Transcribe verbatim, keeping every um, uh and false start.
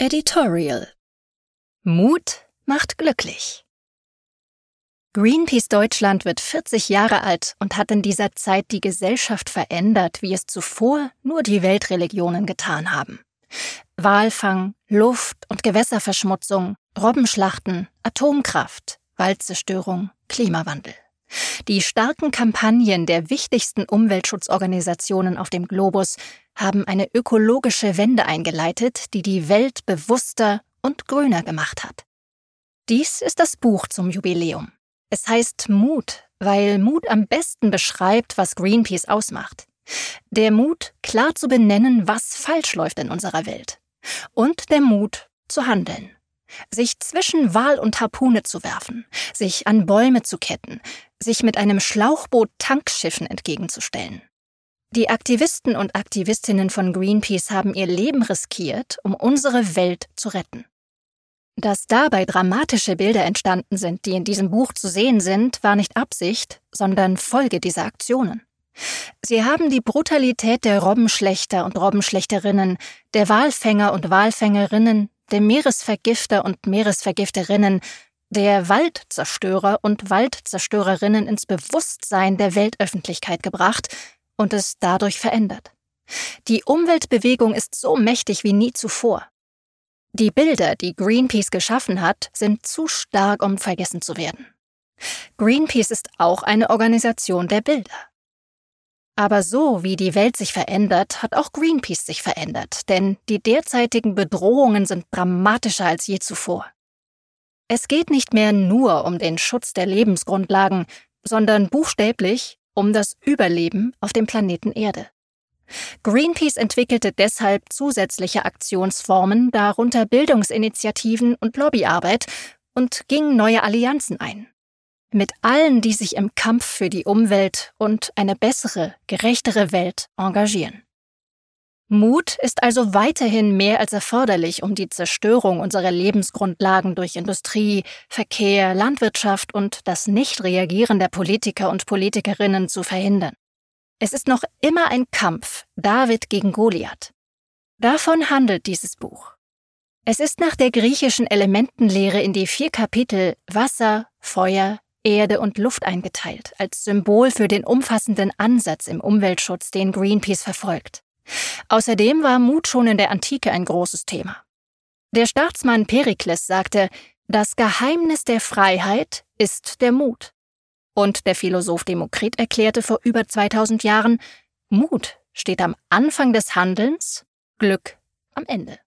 Editorial. Mut macht glücklich. Greenpeace Deutschland wird vierzig Jahre alt und hat in dieser Zeit die Gesellschaft verändert, wie es zuvor nur die Weltreligionen getan haben. Walfang, Luft- und Gewässerverschmutzung, Robbenschlachten, Atomkraft, Waldzerstörung, Klimawandel. Die starken Kampagnen der wichtigsten Umweltschutzorganisationen auf dem Globus haben eine ökologische Wende eingeleitet, die die Welt bewusster und grüner gemacht hat. Dies ist das Buch zum Jubiläum. Es heißt Mut, weil Mut am besten beschreibt, was Greenpeace ausmacht. Der Mut, klar zu benennen, was falsch läuft in unserer Welt. Und der Mut, zu handeln. Sich zwischen Wal und Harpune zu werfen, sich an Bäume zu ketten, sich mit einem Schlauchboot Tankschiffen entgegenzustellen. Die Aktivisten und Aktivistinnen von Greenpeace haben ihr Leben riskiert, um unsere Welt zu retten. Dass dabei dramatische Bilder entstanden sind, die in diesem Buch zu sehen sind, war nicht Absicht, sondern Folge dieser Aktionen. Sie haben die Brutalität der Robbenschlächter und Robbenschlächterinnen, der Walfänger und Walfängerinnen, der Meeresvergifter und Meeresvergifterinnen, der Waldzerstörer und Waldzerstörerinnen ins Bewusstsein der Weltöffentlichkeit gebracht und es dadurch verändert. Die Umweltbewegung ist so mächtig wie nie zuvor. Die Bilder, die Greenpeace geschaffen hat, sind zu stark, um vergessen zu werden. Greenpeace ist auch eine Organisation der Bilder. Aber so wie die Welt sich verändert, hat auch Greenpeace sich verändert, denn die derzeitigen Bedrohungen sind dramatischer als je zuvor. Es geht nicht mehr nur um den Schutz der Lebensgrundlagen, sondern buchstäblich um das Überleben auf dem Planeten Erde. Greenpeace entwickelte deshalb zusätzliche Aktionsformen, darunter Bildungsinitiativen und Lobbyarbeit, und ging neue Allianzen ein. Mit allen, die sich im Kampf für die Umwelt und eine bessere, gerechtere Welt engagieren. Mut ist also weiterhin mehr als erforderlich, um die Zerstörung unserer Lebensgrundlagen durch Industrie, Verkehr, Landwirtschaft und das Nichtreagieren der Politiker und Politikerinnen zu verhindern. Es ist noch immer ein Kampf, David gegen Goliath. Davon handelt dieses Buch. Es ist nach der griechischen Elementenlehre in die vier Kapitel Wasser, Feuer, Erde und Luft eingeteilt, als Symbol für den umfassenden Ansatz im Umweltschutz, den Greenpeace verfolgt. Außerdem war Mut schon in der Antike ein großes Thema. Der Staatsmann Perikles sagte, das Geheimnis der Freiheit ist der Mut. Und der Philosoph Demokrit erklärte vor über zweitausend Jahren, Mut steht am Anfang des Handelns, Glück am Ende.